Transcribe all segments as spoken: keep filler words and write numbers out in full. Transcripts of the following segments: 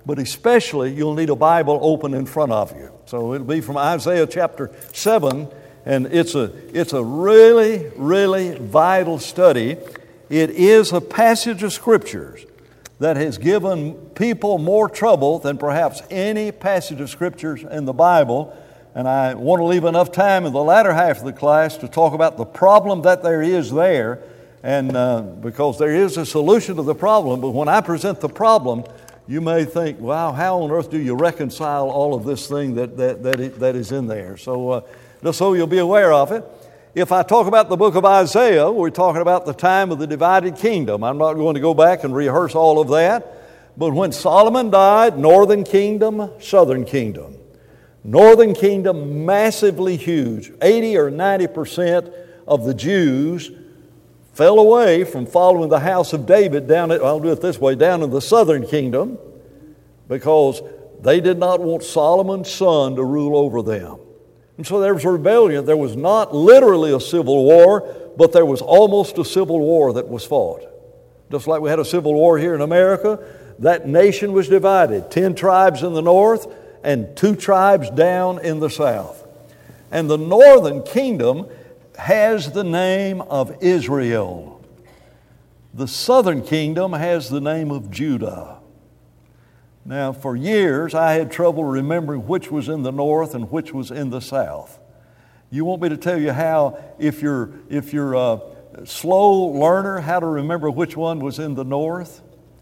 but especially you'll need a Bible open in front of you. So it'll be from Isaiah chapter seven, and it's a, it's a really, really vital study. It is a passage of Scriptures that has given people more trouble than perhaps any passage of Scriptures in the Bible. And I want to leave enough time in the latter half of the class to talk about the problem that there is there, and uh, because there is a solution to the problem. But when I present the problem, you may think, wow, how on earth do you reconcile all of this thing that, that, that, it, that is in there? So uh, just so you'll be aware of it. If I talk about the book of Isaiah, we're talking about the time of the divided kingdom. I'm not going to go back and rehearse all of that. But when Solomon died, northern kingdom, southern kingdom. Northern kingdom, massively huge. eighty or ninety percent of the Jews fell away from following the house of David down at, I'll do it this way, down in the southern kingdom, because they did not want Solomon's son to rule over them. And so there was a rebellion. There was not literally a civil war, but there was almost a civil war that was fought. Just like we had a civil war here in America, that nation was divided. Ten tribes in the north and two tribes down in the south. And the northern kingdom has the name of Israel. The southern kingdom has the name of Judah. Now, for years, I had trouble remembering which was in the north and which was in the south. You want me to tell you how, if you're, if you're a slow learner, how to remember which one was in the north?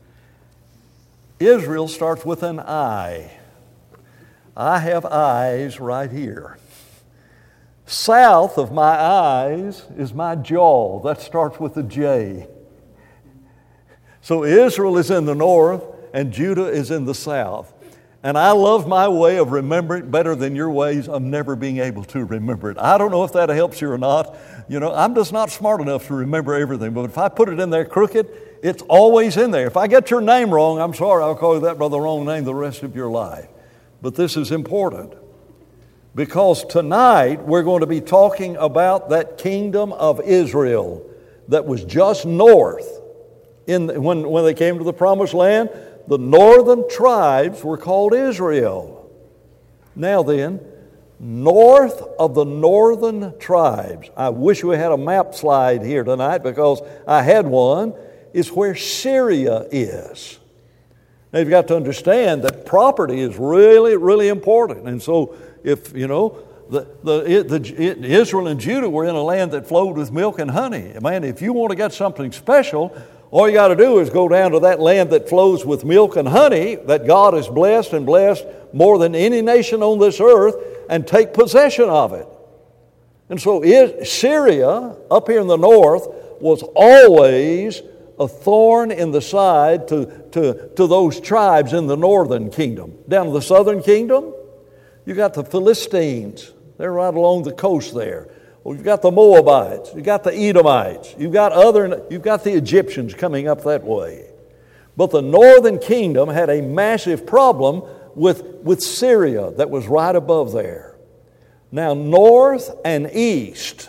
Israel starts with an I. I have eyes right here. South of my eyes is my jaw. That starts with a J. So Israel is in the north, and Judah is in the south. And I love my way of remembering better than your ways of never being able to remember it. I don't know if that helps you or not. You know, I'm just not smart enough to remember everything. But if I put it in there crooked, it's always in there. If I get your name wrong, I'm sorry, I'll call you that by the wrong name the rest of your life. But this is important, because tonight we're going to be talking about that kingdom of Israel that was just north. In, when, when they came to the promised land, the northern tribes were called Israel. Now then, north of the northern tribes, I wish we had a map slide here tonight because I had one, is where Syria is. Now you've got to understand that property is really, really important. And so if, you know, the, the, the, Israel and Judah were in a land that flowed with milk and honey. Man, if you want to get something special, all you got to do is go down to that land that flows with milk and honey, that God has blessed and blessed more than any nation on this earth, and take possession of it. And so it, Syria, up here in the north, was always a thorn in the side to, to, to those tribes in the northern kingdom. Down in the southern kingdom, you got the Philistines. They're right along the coast there. Well, you've got the Moabites, you've got the Edomites, you've got other, you've got the Egyptians coming up that way. But the northern kingdom had a massive problem with, with Syria that was right above there. Now, north and east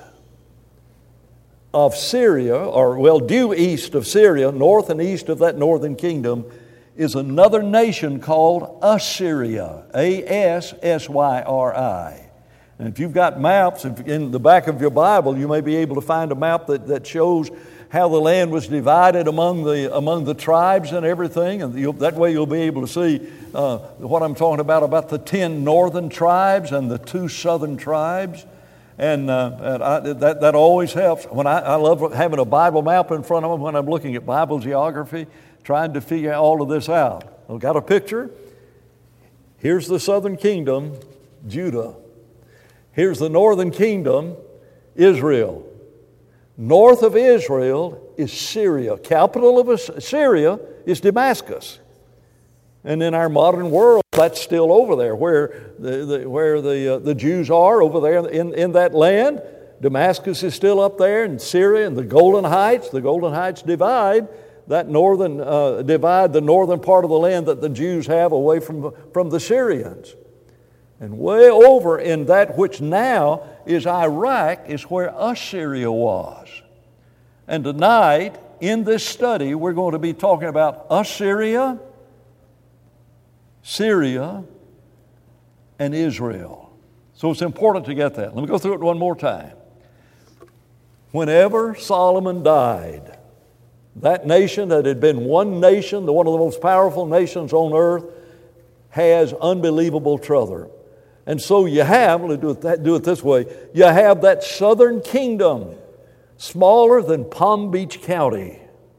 of Syria, or well, due east of Syria, north and east of that northern kingdom, is another nation called Assyria, A S S Y R I. And if you've got maps, if in the back of your Bible, you may be able to find a map that, that shows how the land was divided among the among the tribes and everything. And you'll, that way you'll be able to see uh, what I'm talking about, about the ten northern tribes and the two southern tribes. And, uh, and I, that, that always helps. When I, I love having a Bible map in front of me when I'm looking at Bible geography, trying to figure all of this out. I've got a picture. Here's the southern kingdom, Judah. Here's the northern kingdom, Israel. North of Israel is Syria. Capital of Syria is Damascus. And in our modern world, that's still over there, where the, the, where the, uh, the Jews are over there in, in that land. Damascus is still up there, and Syria and the Golden Heights. The Golden Heights divide that northern uh, divide the northern part of the land that the Jews have away from, from the Syrians. And way over in that which now is Iraq is where Assyria was. And tonight, in this study, we're going to be talking about Assyria Syria, and Israel. So it's important to get that. Let me go through it one more time. Whenever Solomon died, that nation that had been one nation, the one of the most powerful nations on earth, has unbelievable trouble. And so you have, let's do it, do it this way, you have that southern kingdom, smaller than Palm Beach County.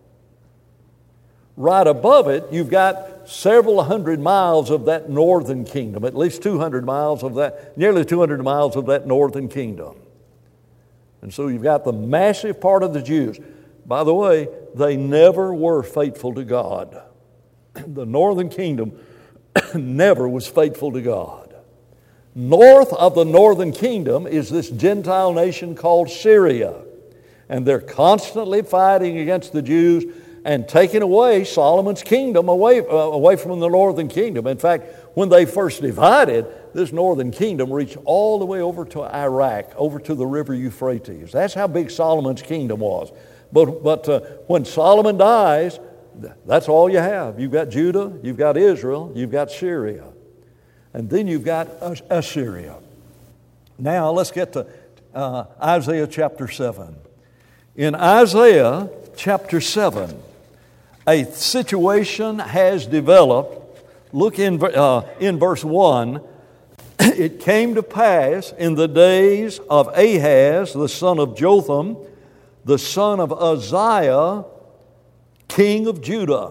Right above it, you've got several hundred miles of that northern kingdom, at least two hundred miles of that, nearly two hundred miles of that northern kingdom. And so you've got the massive part of the Jews. By the way, they never were faithful to God. The northern kingdom never was faithful to God. North of the northern kingdom is this Gentile nation called Syria. And they're constantly fighting against the Jews and taking away Solomon's kingdom away, uh, away from the northern kingdom. In fact, when they first divided, this northern kingdom reached all the way over to Iraq, over to the river Euphrates. That's how big Solomon's kingdom was. But, but uh, when Solomon dies, that's all you have. You've got Judah, you've got Israel, you've got Syria. And then you've got Assyria. Now let's get to uh, Isaiah chapter seven. In Isaiah chapter seven, a situation has developed. Look in, uh, in verse one. It came to pass in the days of Ahaz, the son of Jotham, the son of Uzziah, king of Judah.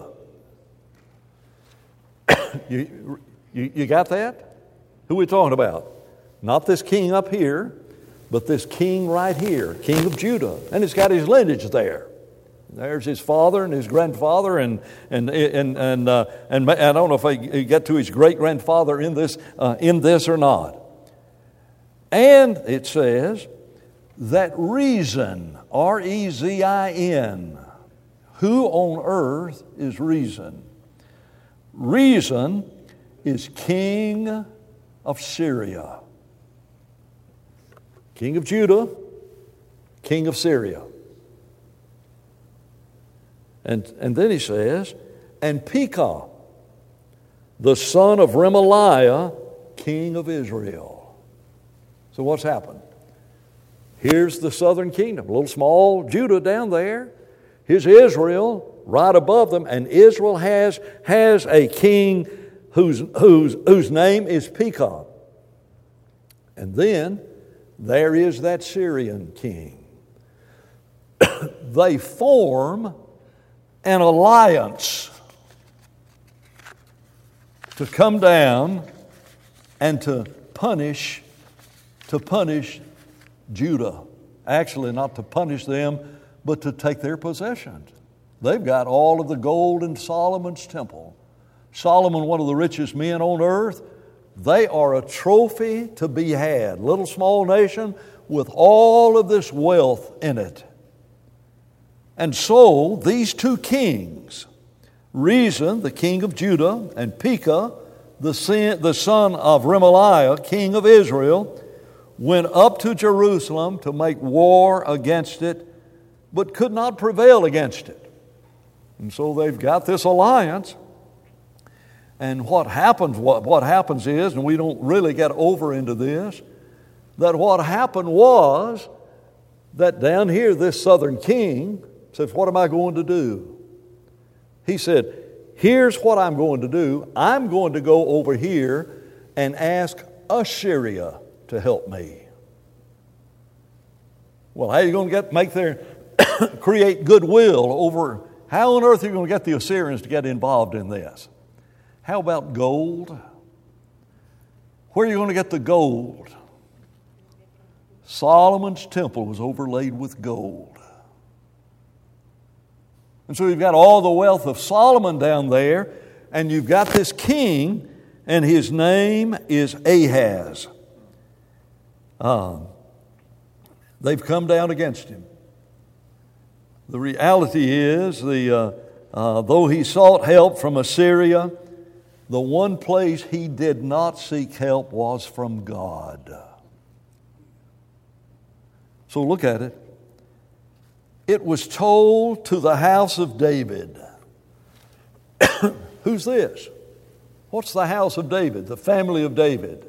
you, you, you got that? Who are we talking about? Not this king up here, but this king right here, king of Judah. And it's got his lineage there. There's his father and his grandfather, and and and and uh, and I don't know if I get to his great grandfather in this uh, in this or not. And it says that Rezin, R E Z I N, who on earth is Rezin? Rezin is king of Syria, king of Judah, king of Syria. And, and then he says, and Pekah, the son of Remaliah, king of Israel. So what's happened? Here's the southern kingdom, a little small Judah down there. Here's Israel right above them, and Israel has, has a king whose, whose, whose name is Pekah. And then there is that Syrian king. They form an alliance to come down and to punish, to punish Judah. Actually, not to punish them, but to take their possessions. They've got all of the gold in Solomon's temple. Solomon, one of the richest men on earth, they are a trophy to be had. Little small nation with all of this wealth in it. And so these two kings, Rezin, the king of Judah, and Pekah, the son of Remaliah, king of Israel, went up to Jerusalem to make war against it, but could not prevail against it. And so they've got this alliance. And what happens, what, what happens is, and we don't really get over into this, that what happened was that down here this southern king said, what am I going to do? He said, here's what I'm going to do. I'm going to go over here and ask Assyria to help me. Well, how are you going to get make their create goodwill over? How on earth are you going to get the Assyrians to get involved in this? How about gold? Where are you going to get the gold? Solomon's temple was overlaid with gold. And so you've got all the wealth of Solomon down there, and you've got this king, and his name is Ahaz. Um, they've come down against him. The reality is, the uh, uh, though he sought help from Assyria, the one place he did not seek help was from God. So look at it. It was told to the house of David. Who's this? What's the house of David, the family of David?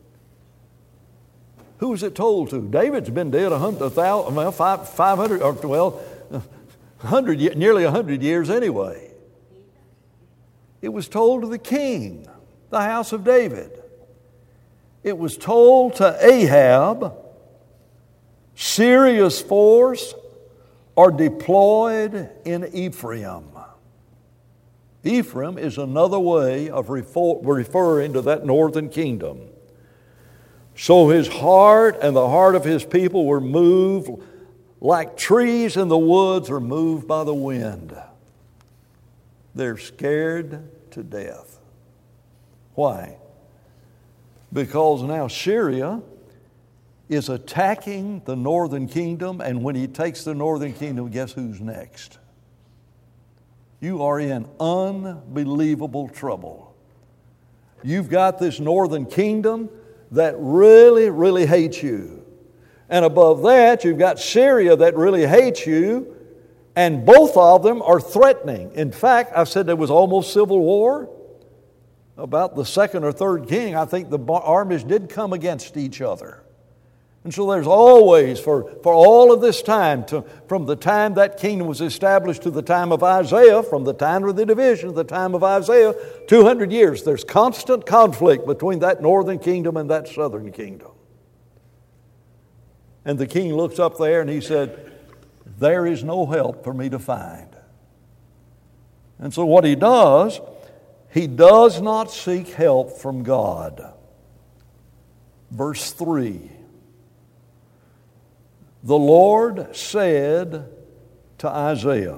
Who was it told to? David's been dead a hundred, a thousand, well, five, five hundred, or well, a hundred, nearly a hundred years anyway. It was told to the king, the house of David. It was told to Ahab, Syria's force are deployed in Ephraim. Ephraim is another way of referring to that northern kingdom. So his heart and the heart of his people were moved like trees in the woods are moved by the wind. They're scared to death. Why? Because now Syria is attacking the northern kingdom, and when he takes the northern kingdom, guess who's next? You are in unbelievable trouble. You've got this northern kingdom that really, really hates you. And above that, you've got Syria that really hates you, and both of them are threatening. In fact, I said there was almost civil war. About the second or third king, I think the armies did come against each other. And so there's always, for, for all of this time, to, from the time that kingdom was established to the time of Isaiah, from the time of the division to the time of Isaiah, two hundred years, there's constant conflict between that northern kingdom and that southern kingdom. And the king looks up there and he said, there is no help for me to find. And so what he does, he does not seek help from God. Verse three. The Lord said to Isaiah,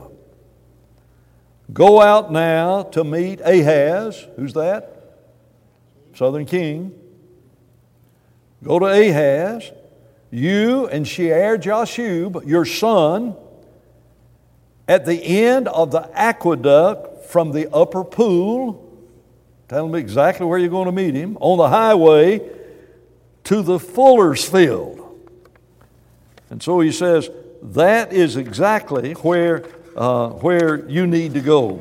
go out now to meet Ahaz. Who's that? Southern king. Go to Ahaz, you and Shear-Jashub, your son, at the end of the aqueduct from the upper pool. Tell him exactly where you're going to meet him. On the highway to the fuller's field. And so he says, that is exactly where, uh, where you need to go.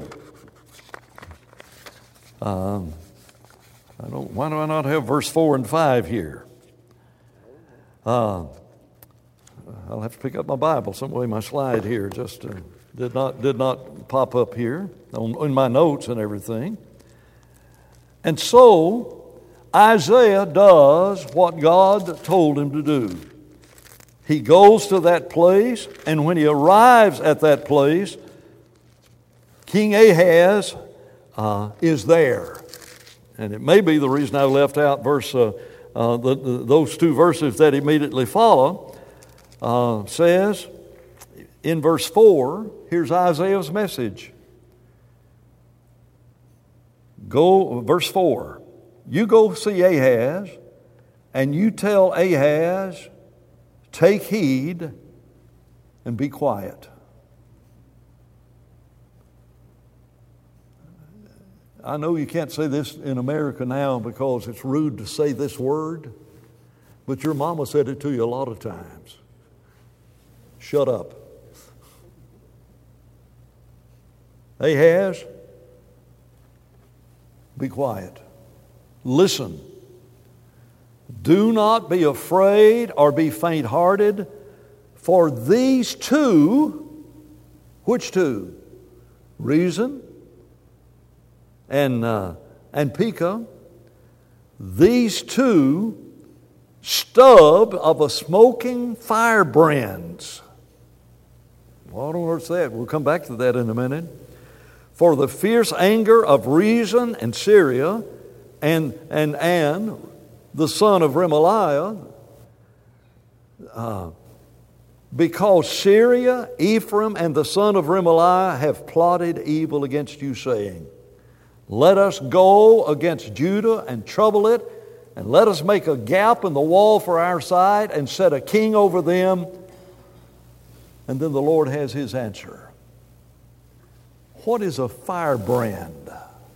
Um, I don't, why do I not have verse four and five here? Uh, I'll have to pick up my Bible. Some way my slide here just uh, did not did not pop up here on, in my notes and everything. And so Isaiah does what God told him to do. He goes to that place, and when he arrives at that place, King Ahaz uh, is there. And it may be the reason I left out verse uh, uh, the, the, those two verses that immediately follow. Uh, says in verse four, here's Isaiah's message. Go, verse four, you go see Ahaz, and you tell Ahaz, take heed and be quiet. I know you can't say this in America now because it's rude to say this word, but your mama said it to you a lot of times. Shut up. Ahaz, be quiet. Listen. Do not be afraid or be faint-hearted, for these two, which two? Reason and, uh, and Pekah, these two stub of a smoking firebrands. What on earth's that? We'll come back to that in a minute. For the fierce anger of Reason and Syria and, and An, the son of Remaliah, uh, because Syria, Ephraim, and the son of Remaliah have plotted evil against you, saying, let us go against Judah and trouble it, and let us make a gap in the wall for our side and set a king over them. And then the Lord has his answer. What is a firebrand?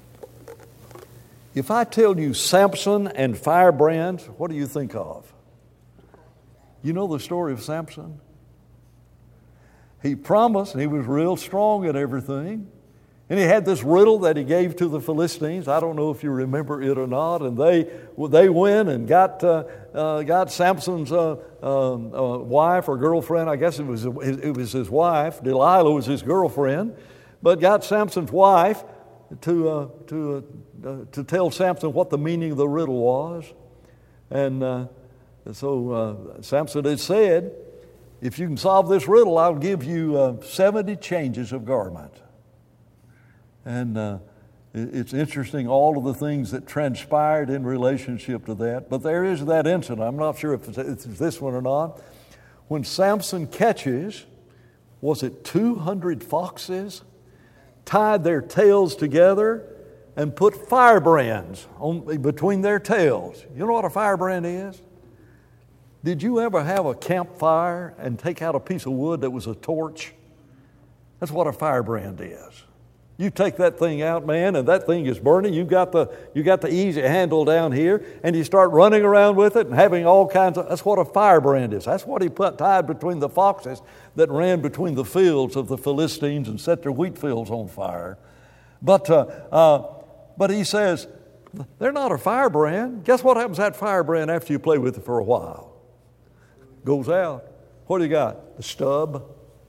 If I tell you Samson and firebrands, what do you think of? You know the story of Samson? He promised, and he was real strong at everything. And he had this riddle that he gave to the Philistines. I don't know if you remember it or not. And they they went and got uh, uh, got Samson's uh, uh, uh, wife or girlfriend. I guess it was it was his wife. Delilah was his girlfriend, but got Samson's wife to uh, to uh, to tell Samson what the meaning of the riddle was. And uh, so uh, Samson had said, "If you can solve this riddle, I'll give you uh, seventy changes of garment." And uh, it's interesting, all of the things that transpired in relationship to that. But there is that incident, I'm not sure if it's, it's this one or not, when Samson catches, was it two hundred foxes, tied their tails together and put firebrands on, between their tails. You know what a firebrand is? Did you ever have a campfire and take out a piece of wood that was a torch? That's what a firebrand is. You take that thing out, man, and that thing is burning. You got the you got the easy handle down here, and you start running around with it and having all kinds of. That's what a firebrand is. That's what he put tied between the foxes that ran between the fields of the Philistines and set their wheat fields on fire. But uh, uh, but he says they're not a firebrand. Guess what happens to that firebrand after you play with it for a while? Goes out. What do you got? The stub.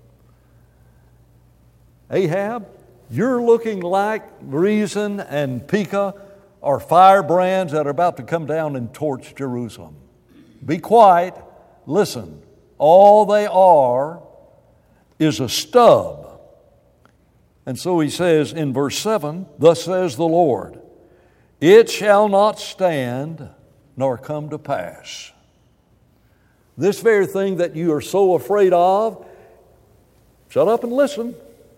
Ahab, you're looking like Rezin and Pekah are firebrands that are about to come down and torch Jerusalem. Be quiet. Listen. All they are is a stub. And so he says in verse seven, "Thus says the Lord, it shall not stand nor come to pass." This very thing that you are so afraid of, shut up and listen.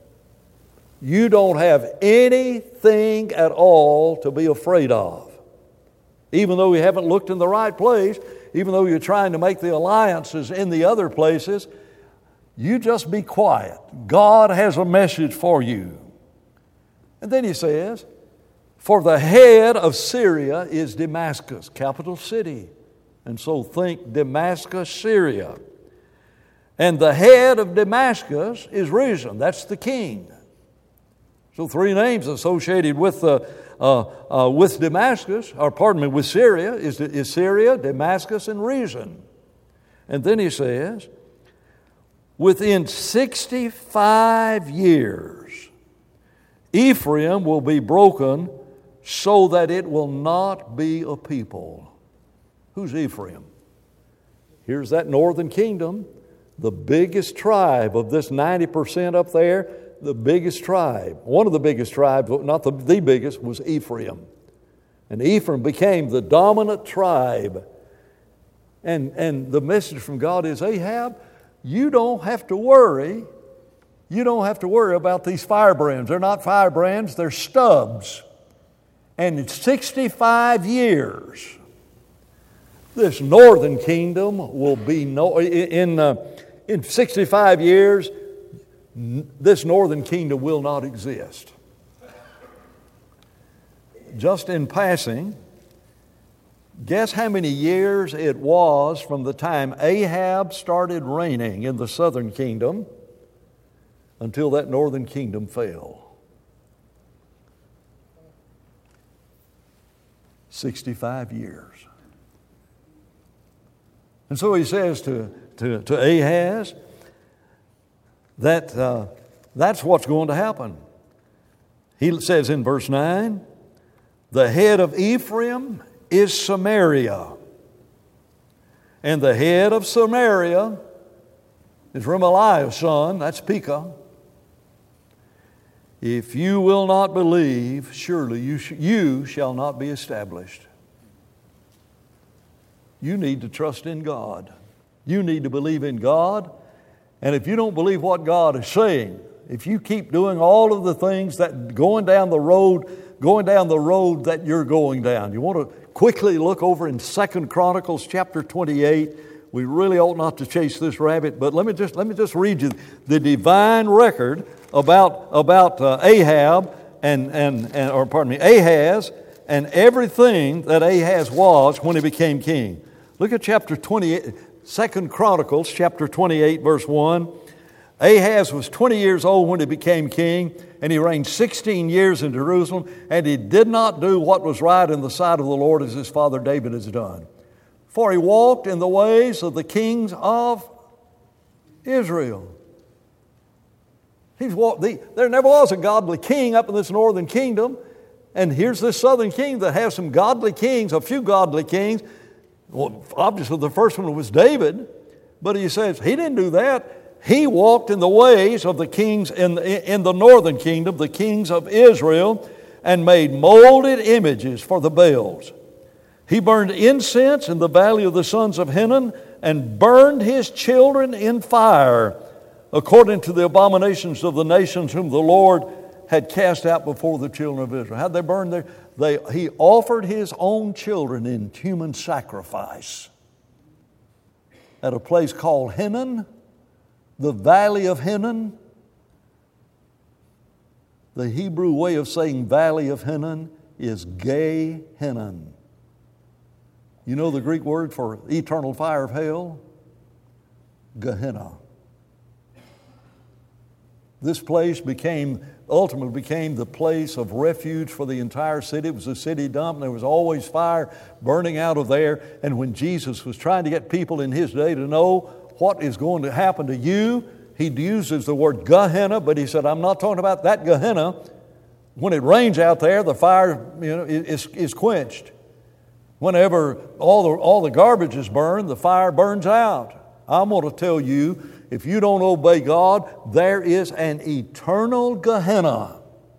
You don't have anything at all to be afraid of. Even though you haven't looked in the right place, even though you're trying to make the alliances in the other places, you just be quiet. God has a message for you. And then he says, "For the head of Syria is Damascus," capital city. And so think Damascus, Syria. "And the head of Damascus is Rezin," that's the king. So three names associated with uh, uh, uh, with Damascus, or pardon me, with Syria, is, is Syria, Damascus, and Rezin. And then he says, "Within sixty-five years, Ephraim will be broken so that it will not be a people." Who's Ephraim? Here's that northern kingdom, the biggest tribe of this ninety percent up there. The biggest tribe, one of the biggest tribes, not the, the biggest, was Ephraim. And Ephraim became the dominant tribe. And, and the message from God is, Ahab, you don't have to worry. You don't have to worry about these firebrands. They're not firebrands, they're stubs. And in sixty-five years, this northern kingdom will be, no, in, uh, in sixty-five years, this northern kingdom will not exist. Just in passing, guess how many years it was from the time Ahab started reigning in the southern kingdom until that northern kingdom fell? sixty-five years. And so he says to, to, to Ahaz, that uh, that's what's going to happen. He says in verse nine, "The head of Ephraim is Samaria, and the head of Samaria is Remaliah's son," that's Pekah. "If you will not believe, surely you, sh- you shall not be established." You need to trust in God. You need to believe in God. And if you don't believe what God is saying, if you keep doing all of the things that going down the road, going down the road that you're going down, you want to quickly look over in Second Chronicles chapter twenty-eight. We really ought not to chase this rabbit, but let me just let me just read you the divine record about about uh, Ahab and, and and or pardon me, Ahaz and everything that Ahaz was when he became king. Look at chapter twenty-eight. Second Chronicles chapter twenty-eight verse one. Ahaz was twenty years old when he became king, and he reigned sixteen years in Jerusalem, and he did not do what was right in the sight of the Lord as his father David has done. For he walked in the ways of the kings of Israel. He's walked, the, there never was a godly king up in this northern kingdom, and here's this southern king that has some godly kings, a few godly kings. Well, obviously the first one was David, but he says he didn't do that. He walked in the ways of the kings in, in the northern kingdom, the kings of Israel, and made molded images for the Baals. He burned incense in the valley of the sons of Hinnom and burned his children in fire, according to the abominations of the nations whom the Lord had cast out before the children of Israel. How'd they burn their? They, he offered his own children in human sacrifice at a place called Hinnom, the valley of Hinnom. The Hebrew way of saying valley of Hinnom is Gehenna. You know the Greek word for eternal fire of hell? Gehenna. This place became, ultimately became the place of refuge for the entire city. It was a city dump, and there was always fire burning out of there. And when Jesus was trying to get people in his day to know what is going to happen to you, he uses the word Gehenna, but he said, I'm not talking about that Gehenna. When it rains out there, the fire you know, is, is quenched. Whenever all the, all the garbage is burned, the fire burns out. I'm going to tell you, if you don't obey God, there is an eternal Gehenna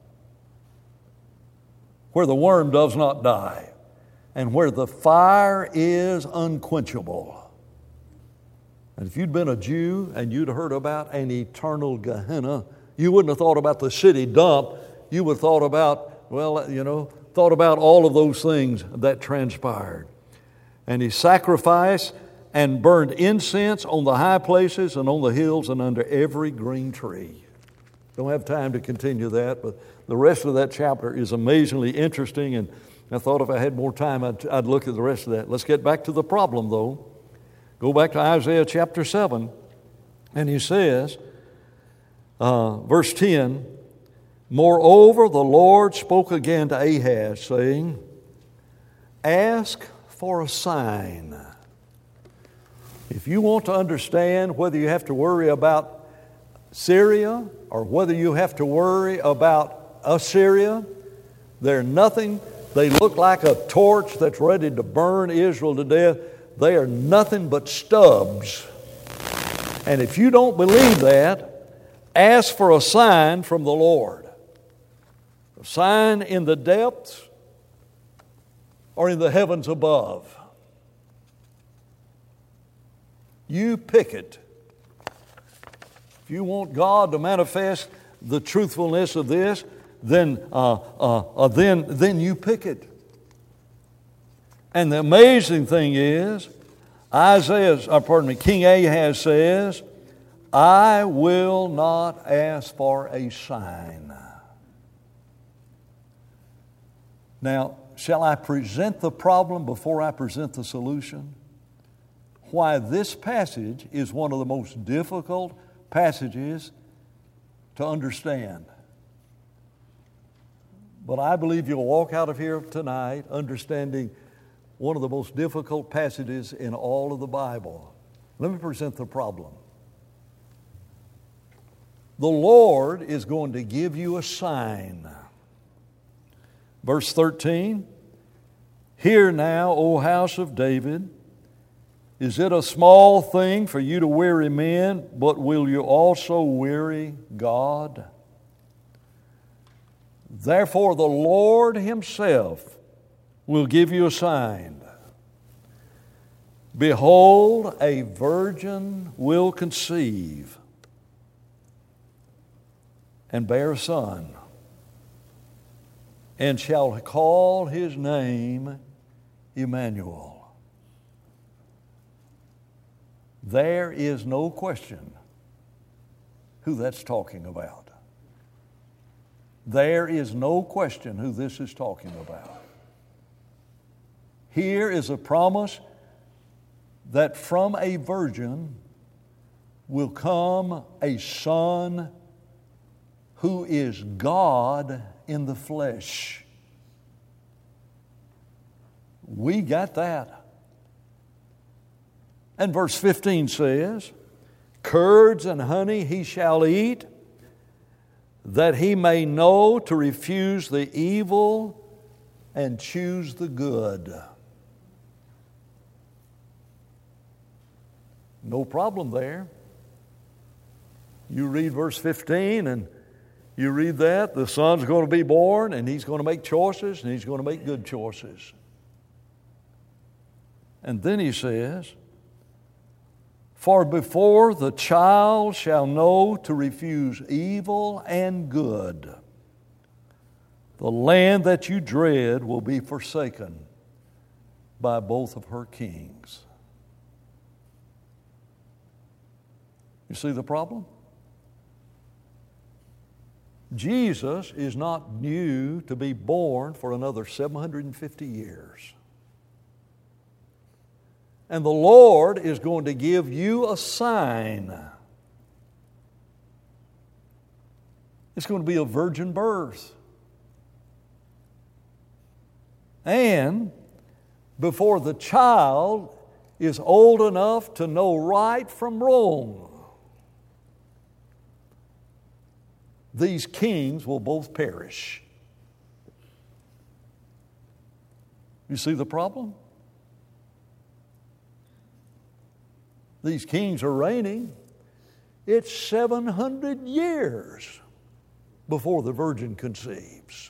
where the worm does not die and where the fire is unquenchable. And if you'd been a Jew and you'd heard about an eternal Gehenna, you wouldn't have thought about the city dump. You would have thought about, well, you know, thought about all of those things that transpired. And he sacrificed and burned incense on the high places and on the hills and under every green tree. Don't have time to continue that, but the rest of that chapter is amazingly interesting, and I thought if I had more time, I'd, I'd look at the rest of that. Let's get back to the problem, though. Go back to Isaiah chapter seven, and he says, uh, verse ten, Moreover, the Lord spoke again to Ahaz, saying, Ask for a sign. If you want to understand whether you have to worry about Syria or whether you have to worry about Assyria, they're nothing. They look like a torch that's ready to burn Israel to death. They are nothing but stubs. And if you don't believe that, ask for a sign from the Lord. A sign in the depths or in the heavens above. You pick it. If you want God to manifest the truthfulness of this, then uh, uh, uh, then then you pick it. And the amazing thing is, Isaiah, uh, pardon me, King Ahaz says, "I will not ask for a sign." Now, shall I present the problem before I present the solution? Why this passage is one of the most difficult passages to understand. But I believe you'll walk out of here tonight understanding one of the most difficult passages in all of the Bible. Let me present the problem. The Lord is going to give you a sign. Verse thirteen, Hear now, O house of David, is it a small thing for you to weary men, but will you also weary God? Therefore the Lord Himself will give you a sign. Behold, a virgin will conceive and bear a son, and shall call his name Emmanuel. There is no question who that's talking about. There is no question who this is talking about. Here is a promise that from a virgin will come a Son who is God in the flesh. We got that. And verse fifteen says, curds and honey he shall eat, that he may know to refuse the evil and choose the good. No problem there. You read verse fifteen and you read that, the Son's going to be born and He's going to make choices and He's going to make good choices. And then He says, for before the child shall know to refuse evil and good, the land that you dread will be forsaken by both of her kings. You see the problem? Jesus is not due to be born for another seven hundred fifty years. And the Lord is going to give you a sign. It's going to be a virgin birth. And before the child is old enough to know right from wrong, these kings will both perish. You see the problem? These kings are reigning. It's seven hundred years before the virgin conceives.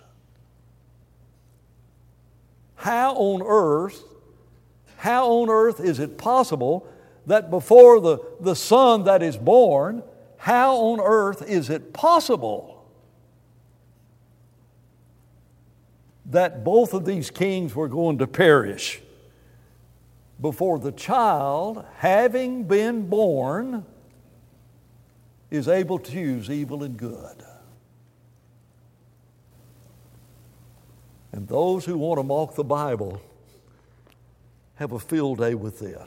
How on earth, how on earth is it possible that before the, the son that is born, how on earth is it possible that both of these kings were going to perish before the child, having been born, is able to choose evil and good? And those who want to mock the Bible have a field day with this.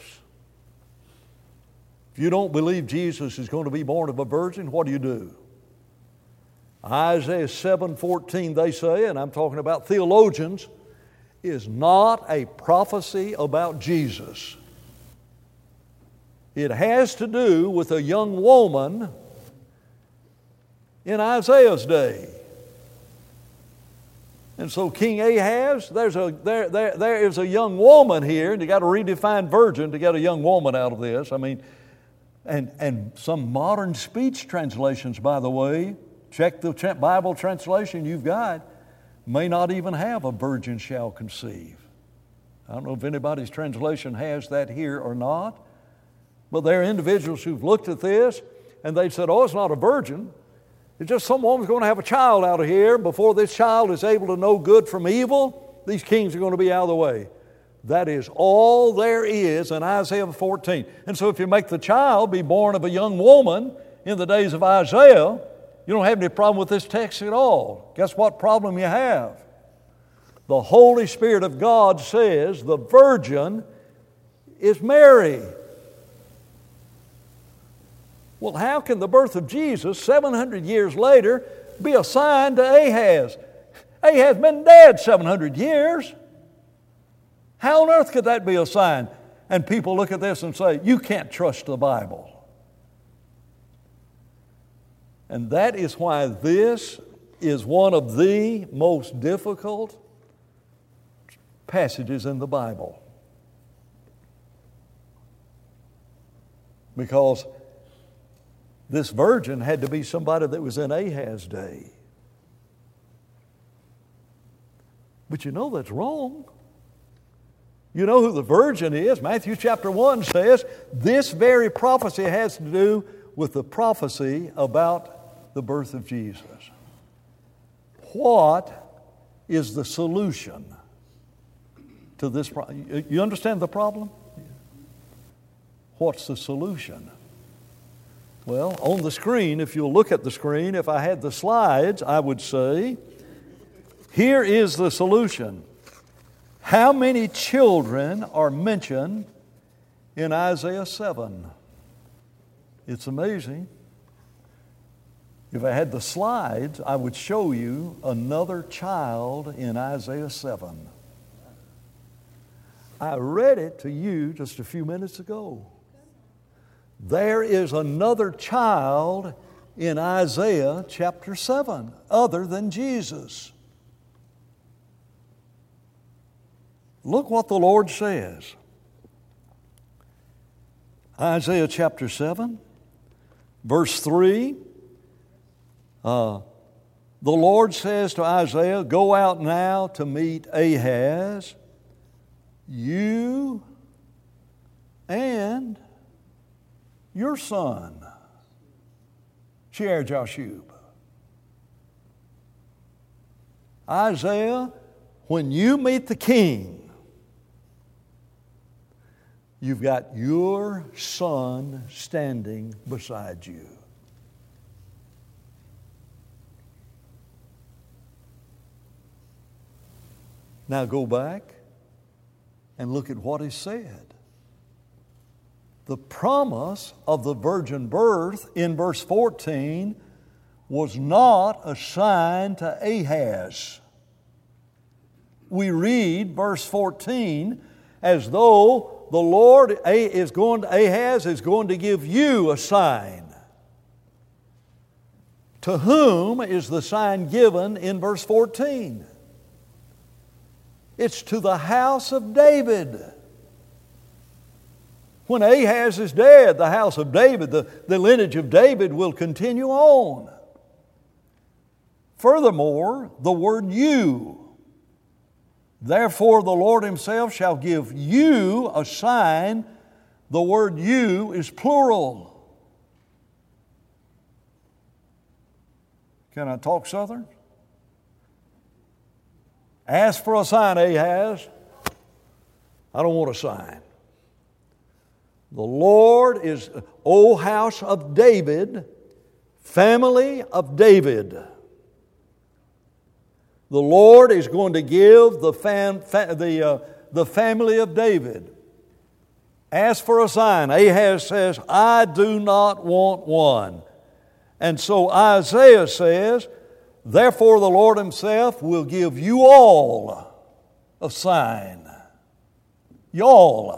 If you don't believe Jesus is going to be born of a virgin, what do you do? Isaiah seven fourteen, they say, and I'm talking about theologians, is not a prophecy about Jesus. It has to do with a young woman in Isaiah's day. And so King Ahaz, there's a, there, there, there is a young woman here, and you got to redefine virgin to get a young woman out of this. I mean, and, and some modern speech translations, by the way, check the Bible translation you've got, may not even have a virgin shall conceive. I don't know if anybody's translation has that here or not, but there are individuals who've looked at this and they said, oh, it's not a virgin. It's just some woman's going to have a child out of here. Before this child is able to know good from evil, these kings are going to be out of the way. That is all there is in Isaiah fourteen. And so if you make the child be born of a young woman in the days of Isaiah, you don't have any problem with this text at all. Guess what problem you have? The Holy Spirit of God says the virgin is Mary. Well, how can the birth of Jesus seven hundred years later be a sign to Ahaz? Ahaz has been dead seven hundred years. How on earth could that be a sign? And people look at this and say, you can't trust the Bible. And that is why this is one of the most difficult passages in the Bible. Because this virgin had to be somebody that was in Ahaz's day. But you know that's wrong. You know who the virgin is? Matthew chapter one says this very prophecy has to do with the prophecy about the birth of Jesus. What is the solution to this problem? You understand the problem? What's the solution? Well, on the screen, if you'll look at the screen, if I had the slides, I would say, here is the solution. How many children are mentioned in Isaiah seven? It's amazing. If I had the slides, I would show you another child in Isaiah seven. I read it to you just a few minutes ago. There is another child in Isaiah chapter seven, other than Jesus. Look what the Lord says. Isaiah chapter seven, verse three. Uh, the Lord says to Isaiah, "Go out now to meet Ahaz, you and your son, Shear-Jashub." Isaiah, when you meet the king, you've got your son standing beside you. Now go back and look at what is said. The promise of the virgin birth in verse fourteen was not a sign to Ahaz. We read verse fourteen as though the Lord is going to, Ahaz is going to give you a sign. To whom is the sign given in verse fourteen? It's to the house of David. When Ahaz is dead, the house of David, the, the lineage of David will continue on. Furthermore, the word you. Therefore the Lord Himself shall give you a sign. The word you is plural. Can I talk Southern? Ask for a sign, Ahaz. I don't want a sign. The Lord is, O house of David, family of David. The Lord is going to give the, fam, fa, the, uh, the family of David. Ask for a sign. Ahaz says, I do not want one. And so Isaiah says, therefore the Lord Himself will give you all a sign. Y'all.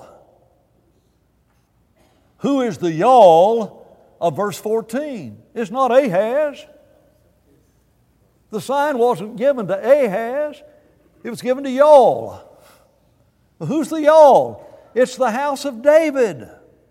Who is the y'all of verse fourteen? It's not Ahaz. The sign wasn't given to Ahaz. It was given to y'all. Who's the y'all? It's the house of David.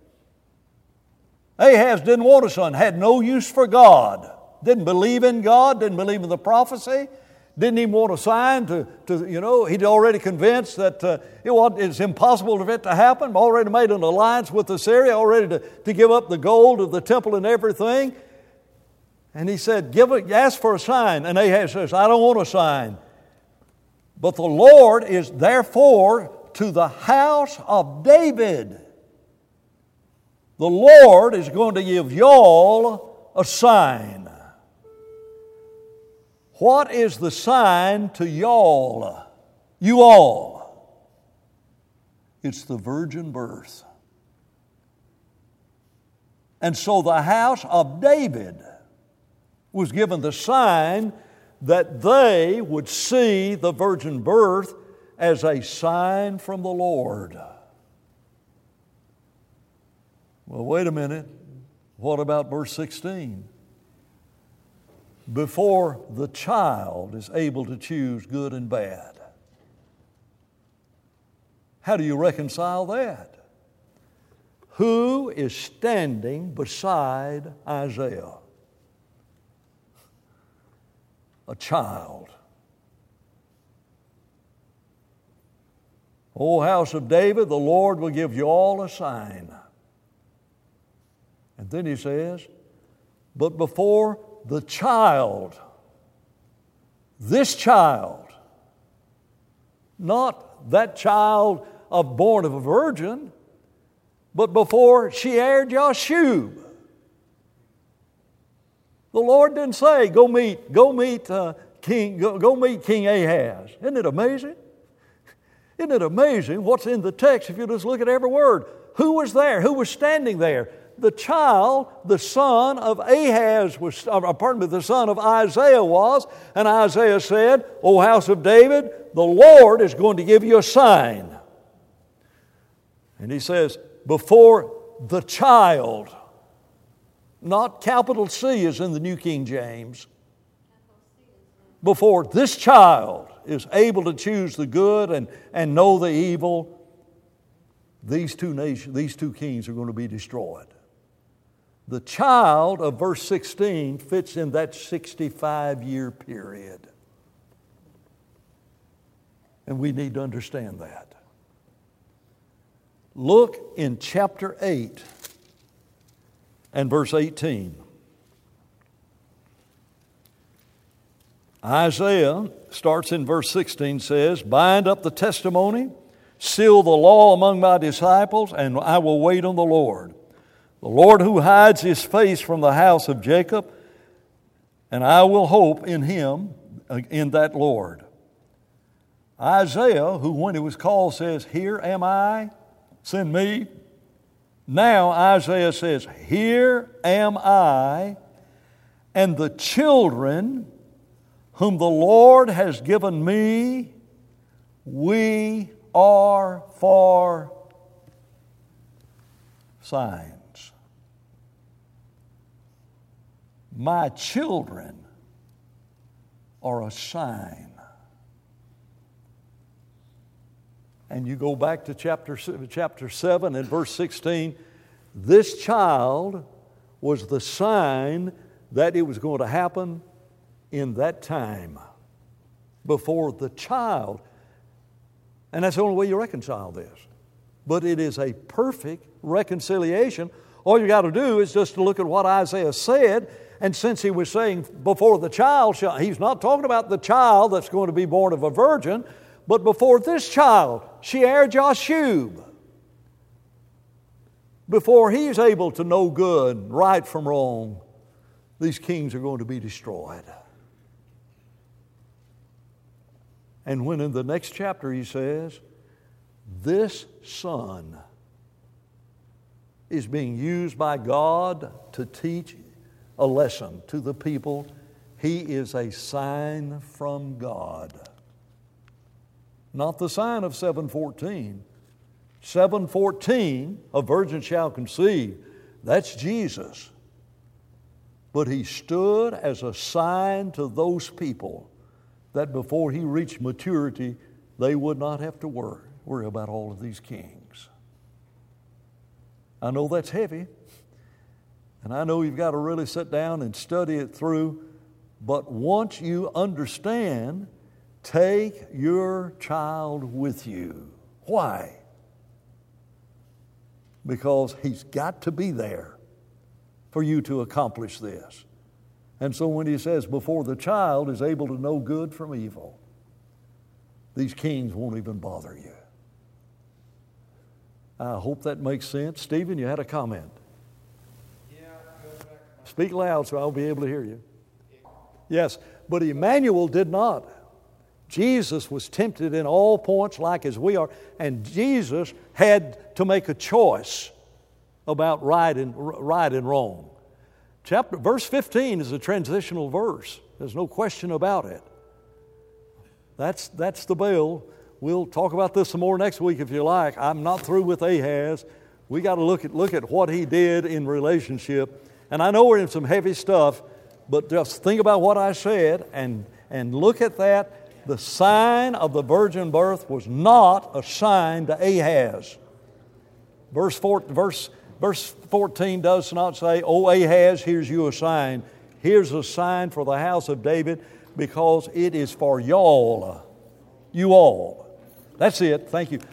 Ahaz didn't want a son, had no use for God. Didn't believe in God, didn't believe in the prophecy, didn't even want a sign to, to you know, he'd already convinced that uh, it was, it's impossible for it to happen, already made an alliance with Assyria, already to, to give up the gold of the temple and everything. And he said, "Give it, ask for a sign." And Ahaz says, "I don't want a sign." But the Lord is therefore to the house of David. The Lord is going to give y'all a sign. What is the sign to y'all? You all. It's the virgin birth. And so the house of David was given the sign that they would see the virgin birth as a sign from the Lord. Well, wait a minute. What about verse sixteen? Before the child is able to choose good and bad. How do you reconcile that? Who is standing beside Isaiah? A child. O house of David, the Lord will give you all a sign. And then he says, but before the child, this child, not that child of born of a virgin, but before Shear-Jashub. The Lord didn't say, go meet, go meet uh, King, go, go meet King Ahaz. Isn't it amazing? Isn't it amazing what's in the text if you just look at every word? Who was there? Who was standing there? the child, the son of Ahaz was, uh, pardon me, the son of Isaiah was, and Isaiah said, O house of David, the Lord is going to give you a sign. And he says, before the child, not capital C as in the New King James, before this child is able to choose the good and, and know the evil, these two nations, these two kings are going to be destroyed. The child of verse sixteen fits in that sixty-five year period. And we need to understand that. Look in chapter eight and verse eighteen. Isaiah starts in verse sixteen, says, bind up the testimony, seal the law among my disciples, and I will wait on the Lord. The Lord who hides His face from the house of Jacob, and I will hope in Him, in that Lord. Isaiah, who when he was called says, here am I, send me. Now Isaiah says, here am I, and the children whom the Lord has given me, we are for signs. My children are a sign. And you go back to chapter, chapter seven and verse sixteen. This child was the sign that it was going to happen in that time before the child. And that's the only way you reconcile this. But it is a perfect reconciliation. All you got to do is just to look at what Isaiah said. And since he was saying before the child, shall, he's not talking about the child that's going to be born of a virgin, but before this child, Shear Jashub, before he's able to know good, right from wrong, these kings are going to be destroyed. And when in the next chapter he says, this son is being used by God to teach a lesson to the people. He is a sign from God. Not the sign of seven fourteen. seven fourteen, a virgin shall conceive. That's Jesus. But he stood as a sign to those people that before he reached maturity, they would not have to worry, worry about all of these kings. I know that's heavy. And I know you've got to really sit down and study it through. But once you understand, take your child with you. Why? Because he's got to be there for you to accomplish this. And so when he says, before the child is able to know good from evil, these kings won't even bother you. I hope that makes sense. Stephen, you had a comment. Speak loud so I'll be able to hear you. Yes, but Emmanuel did not. Jesus was tempted in all points like as we are, and Jesus had to make a choice about right and, right and wrong. Chapter, verse fifteen is a transitional verse. There's no question about it. That's, that's the bill. We'll talk about this some more next week if you like. I'm not through with Ahaz. We got to look at, look at what he did in relationship. And I know we're in some heavy stuff, but just think about what I said and, and look at that. The sign of the virgin birth was not a sign to Ahaz. Verse, four, verse, verse fourteen does not say, "O Ahaz, here's you a sign." Here's a sign for the house of David, because it is for y'all. You all. That's it. Thank you.